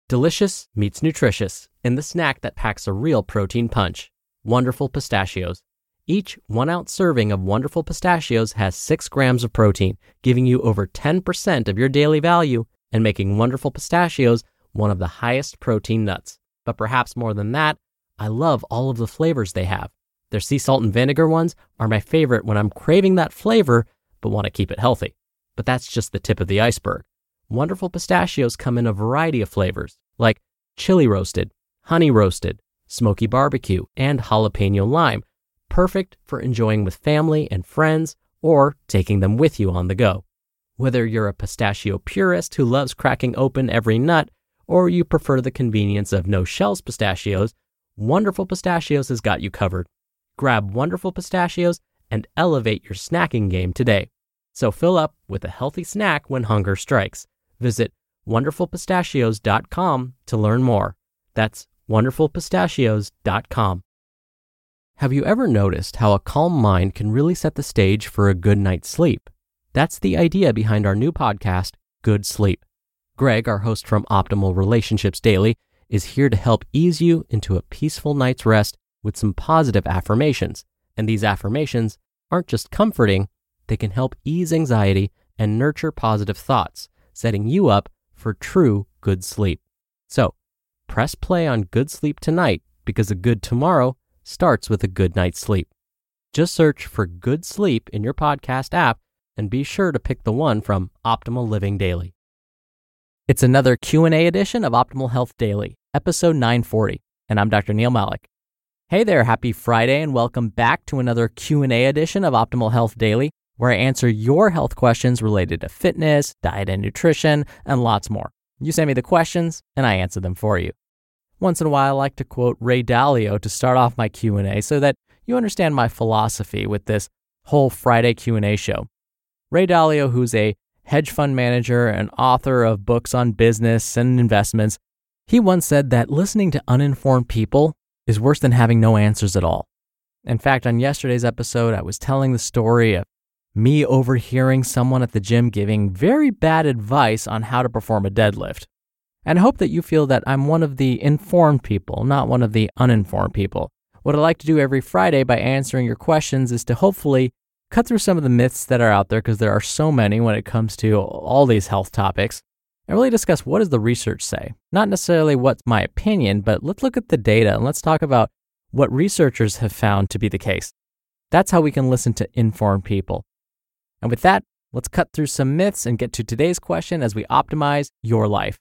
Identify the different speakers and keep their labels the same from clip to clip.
Speaker 1: Delicious meets nutritious in the snack that packs a real protein punch. Wonderful Pistachios. Each 1-ounce serving of Wonderful Pistachios has 6 grams of protein, giving you over 10% of your daily value and making Wonderful Pistachios one of the highest protein nuts. But perhaps more than that, I love all of the flavors they have. Their sea salt and vinegar ones are my favorite when I'm craving that flavor but want to keep it healthy. But that's just the tip of the iceberg. Wonderful Pistachios come in a variety of flavors, like chili roasted, honey roasted, smoky barbecue, and jalapeno lime, perfect for enjoying with family and friends or taking them with you on the go. Whether you're a pistachio purist who loves cracking open every nut, or you prefer the convenience of no-shells pistachios, Wonderful Pistachios has got you covered. Grab Wonderful Pistachios and elevate your snacking game today. So fill up with a healthy snack when hunger strikes. Visit wonderfulpistachios.com to learn more. That's wonderfulpistachios.com. Have you ever noticed how a calm mind can really set the stage for a good night's sleep? That's the idea behind our new podcast, Good Sleep. Greg, our host from Optimal Relationships Daily, is here to help ease you into a peaceful night's rest with some positive affirmations. And these affirmations aren't just comforting, they can help ease anxiety and nurture positive thoughts, setting you up for true good sleep. So, press play on Good Sleep tonight because a good tomorrow starts with a good night's sleep. Just search for Good Sleep in your podcast app and be sure to pick the one from Optimal Living Daily. It's another Q&A edition of Optimal Health Daily, episode 940, and I'm Dr. Neil Malik. Hey there, happy Friday, and welcome back to another Q&A edition of Optimal Health Daily, where I answer your health questions related to fitness, diet and nutrition, and lots more. You send me the questions, and I answer them for you. Once in a while, I like to quote Ray Dalio to start off my Q&A so that you understand my philosophy with this whole Friday Q&A show. Ray Dalio, who's a hedge fund manager and author of books on business and investments, he once said that listening to uninformed people is worse than having no answers at all. In fact, on yesterday's episode, I was telling the story of me overhearing someone at the gym giving very bad advice on how to perform a deadlift. And I hope that you feel that I'm one of the informed people, not one of the uninformed people. What I like to do every Friday by answering your questions is to hopefully cut through some of the myths that are out there, because there are so many when it comes to all these health topics, and really discuss what does the research say. Not necessarily what's my opinion, but let's look at the data and let's talk about what researchers have found to be the case. That's how we can listen to informed people. And with that, let's cut through some myths and get to today's question as we optimize your life.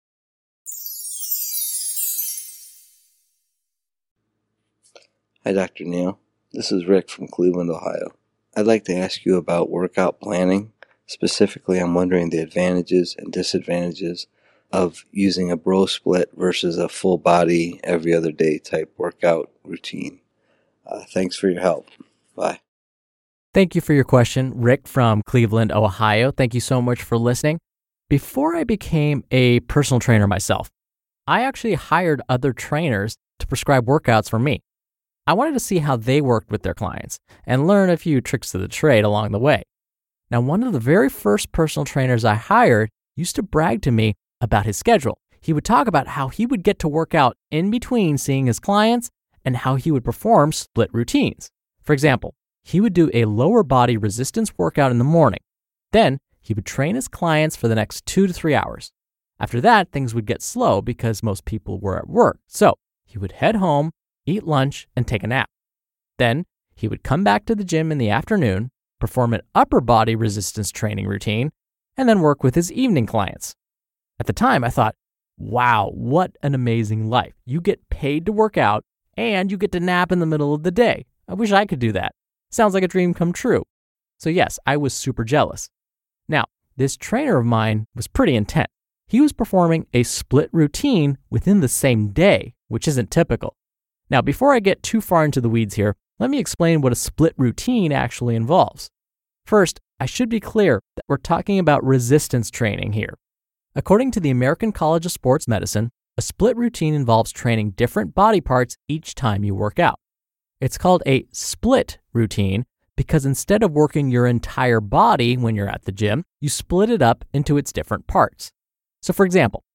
Speaker 2: Hi, Dr. Neil. This is Rick from Cleveland, Ohio. I'd like to ask you about workout planning. Specifically, I'm wondering the advantages and disadvantages of using a bro split versus a full body every other day type workout routine. Thanks for your help. Bye.
Speaker 1: Thank you for your question, Rick from Cleveland, Ohio. Thank you so much for listening. Before I became a personal trainer myself, I actually hired other trainers to prescribe workouts for me. I wanted to see how they worked with their clients and learn a few tricks of the trade along the way. Now, one of the very first personal trainers I hired used to brag to me about his schedule. He would talk about how he would get to work out in between seeing his clients and how he would perform split routines. For example, he would do a lower body resistance workout in the morning. Then he would train his clients for the next 2 to 3 hours. After that, things would get slow because most people were at work. So he would head home, eat lunch, and take a nap. Then he would come back to the gym in the afternoon, perform an upper body resistance training routine, and then work with his evening clients. At the time, I thought, wow, what an amazing life. You get paid to work out and you get to nap in the middle of the day. I wish I could do that. Sounds like a dream come true. So yes, I was super jealous. Now, this trainer of mine was pretty intense. He was performing a split routine within the same day, which isn't typical. Now, before I get too far into the weeds here, let me explain what a split routine actually involves. First, I should be clear that we're talking about resistance training here. According to the American College of Sports Medicine, a split routine involves training different body parts each time you work out. It's called a split routine because instead of working your entire body when you're at the gym, you split it up into its different parts. So for example,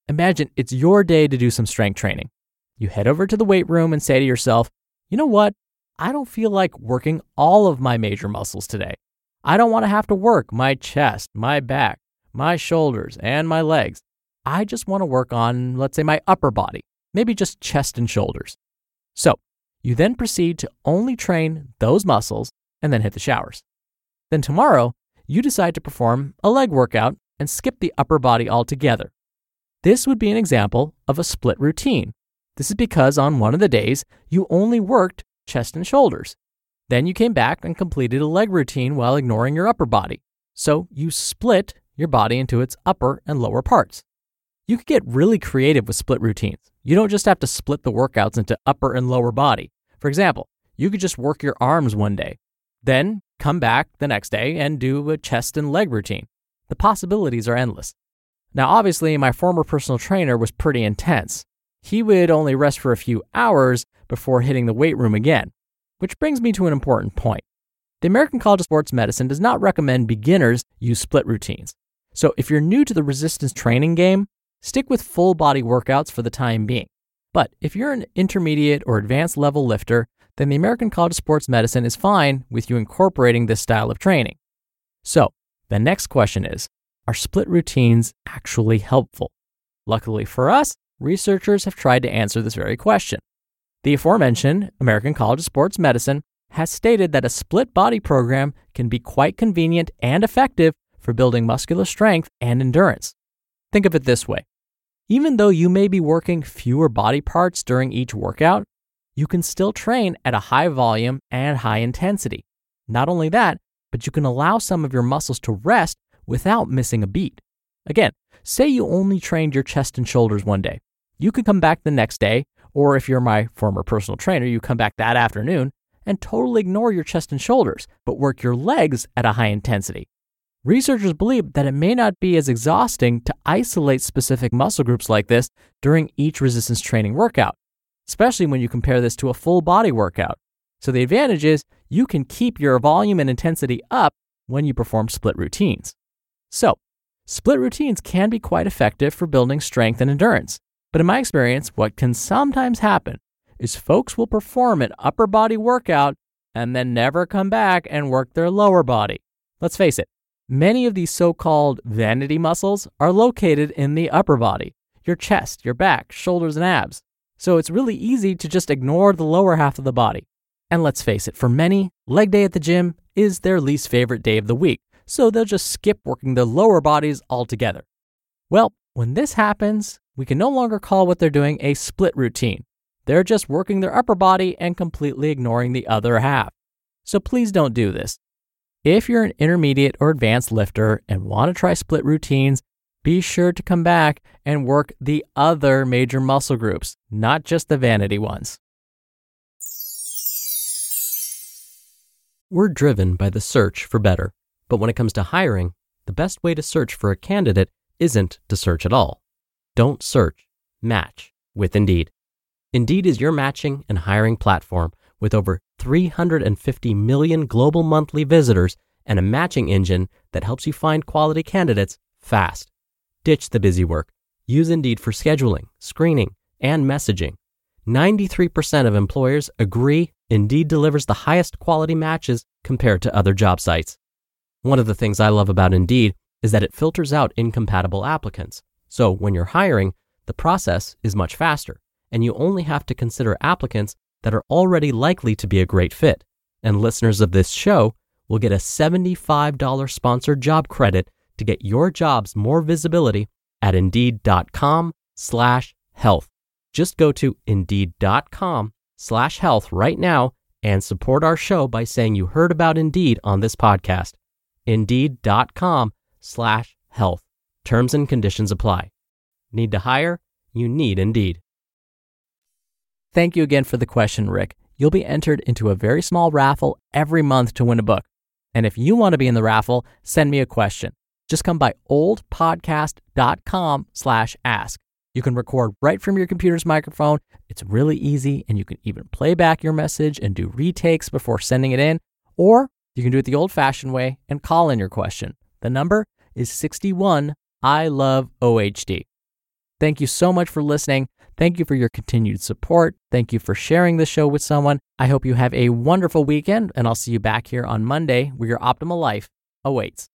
Speaker 3: Imagine it's your day to do some strength training. You head over to the weight room and say to yourself, you know what? I don't feel like working all of my major muscles today. I don't want to have to work my chest, my back, my shoulders, and my legs. I just want to work on, let's say, my upper body, maybe just chest and shoulders. So you then proceed to only train those muscles and then hit the showers. Then tomorrow, you decide to perform a leg workout and skip the upper body altogether. This would be an example of a split routine. This is because on one of the days, you only worked chest and shoulders. Then you came back and completed a leg routine while ignoring your upper body. So you split your body into its upper and lower parts. You could get really creative with split routines. You don't just have to split the workouts into upper and lower body. For example, you could just work your arms one day, then come back the next day and do a chest and leg routine. The possibilities are endless. Now, obviously, my former personal trainer was pretty intense. He would only rest for a few hours before hitting the weight room again, which brings me to an important point. The American College of Sports Medicine does not recommend beginners use split routines. So if you're new to the resistance training game, stick with full body workouts for the time being. But if you're an intermediate or advanced level lifter, then the American College of Sports Medicine is fine with you incorporating this style of training. So the next question is, are split routines actually helpful? Luckily for us, researchers have tried to answer this very question. The aforementioned American College of Sports Medicine has stated that a split body program can be quite convenient and effective for building muscular strength and endurance. Think of it this way. Even though you may be working fewer body parts during each workout, you can still train at a high volume and high intensity. Not only that, but you can allow some of your muscles to rest without missing a beat. Again, say you only trained your chest and shoulders one day. You could come back the next day, or if you're my former personal trainer, you come back that afternoon and totally ignore your chest and shoulders, but work your legs at a high intensity. Researchers believe that it may not be as exhausting to isolate specific muscle groups like this during each resistance training workout, especially when you compare this to a full body workout. So the advantage is you can keep your volume and intensity up when you perform split routines. So, split routines can be quite effective for building strength and endurance. But in my experience, what can sometimes happen is folks will perform an upper body workout and then never come back and work their lower body. Let's face it, many of these so-called vanity muscles are located in the upper body, your chest, your back, shoulders, and abs. So it's really easy to just ignore the lower half of the body. And let's face it, for many, leg day at the gym is their least favorite day of the week, so they'll just skip working their lower bodies altogether. Well, when this happens, we can no longer call what they're doing a split routine. They're just working their upper body and completely ignoring the other half. So please don't do this. If you're an intermediate or advanced lifter and want to try split routines, be sure to come back and work the other major muscle groups, not just the vanity ones.
Speaker 1: We're driven by the search for better, but when it comes to hiring, the best way to search for a candidate isn't to search at all. Don't search, match with Indeed. Indeed is your matching and hiring platform with over 350 million global monthly visitors and a matching engine that helps you find quality candidates fast. Ditch the busy work. Use Indeed for scheduling, screening, and messaging. 93% of employers agree Indeed delivers the highest quality matches compared to other job sites. One of the things I love about Indeed is that it filters out incompatible applicants. So when you're hiring, the process is much faster, and you only have to consider applicants that are already likely to be a great fit. And listeners of this show will get a $75 sponsored job credit to get your jobs more visibility at Indeed.com/health. Just go to Indeed.com/health right now and support our show by saying you heard about Indeed on this podcast. Indeed.com/health. Terms and conditions apply. Need to hire? You need Indeed.
Speaker 3: Thank you again for the question, Rick. You'll be entered into a very small raffle every month to win a book. And if you want to be in the raffle, send me a question. Just come by oldpodcast.com/ask. You can record right from your computer's microphone. It's really easy, and you can even play back your message and do retakes before sending it in. Or you can do it the old-fashioned way and call in your question. The number is 61 I love OHD. Thank you so much for listening. Thank you for your continued support. Thank you for sharing the show with someone. I hope you have a wonderful weekend, and I'll see you back here on Monday where your optimal life awaits.